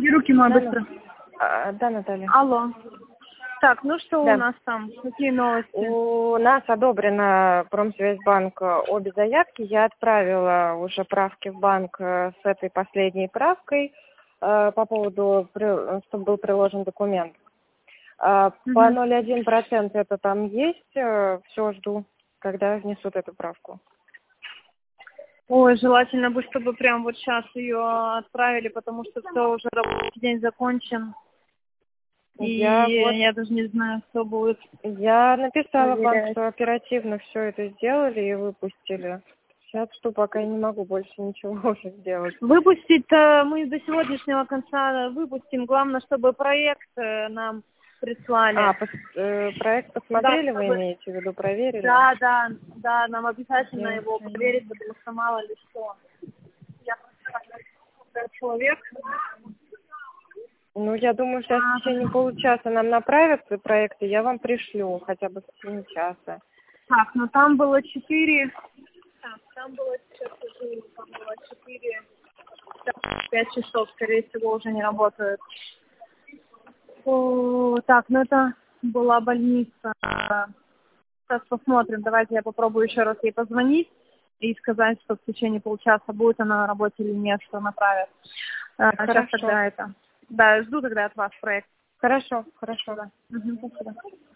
Руки мои Да, быстро. да, Наталья. Алло. Так, ну что Да. у нас там? Какие новости? У нас одобрено Промсвязьбанк обе заявки. Я отправила уже правки в банк с этой последней правкой по поводу, чтобы был приложен документ. По 0,1% это там есть. Все, жду, когда внесут эту правку. Ой, желательно бы, чтобы прям вот сейчас ее отправили, потому что все, уже рабочий день закончен. И я даже не знаю, что будет. Я написала в банк, проверять. что оперативно все это сделали и выпустили. Сейчас что, пока я не могу больше ничего уже сделать. Выпустить-то мы до сегодняшнего конца выпустим. Главное, чтобы проект нам прислали. Проект посмотрели, Да, вы имеете в виду, проверили? Да, нам обязательно Я его еще проверить, потому что мало ли что. Я просто человек. Ну, я думаю, сейчас в течение получаса нам направят проекты, я вам пришлю, хотя бы в течение часа. Так, ну там было 4. Так, там было сейчас уже, там было 4, 5 часов, скорее всего, уже не работают. Так, ну это была больница. Сейчас посмотрим. Давайте я попробую еще раз ей позвонить и сказать, что в течение получаса будет она на работе или нет, что направят. Сейчас тогда это. Да, жду тогда от вас проект. Хорошо. Да. Спасибо.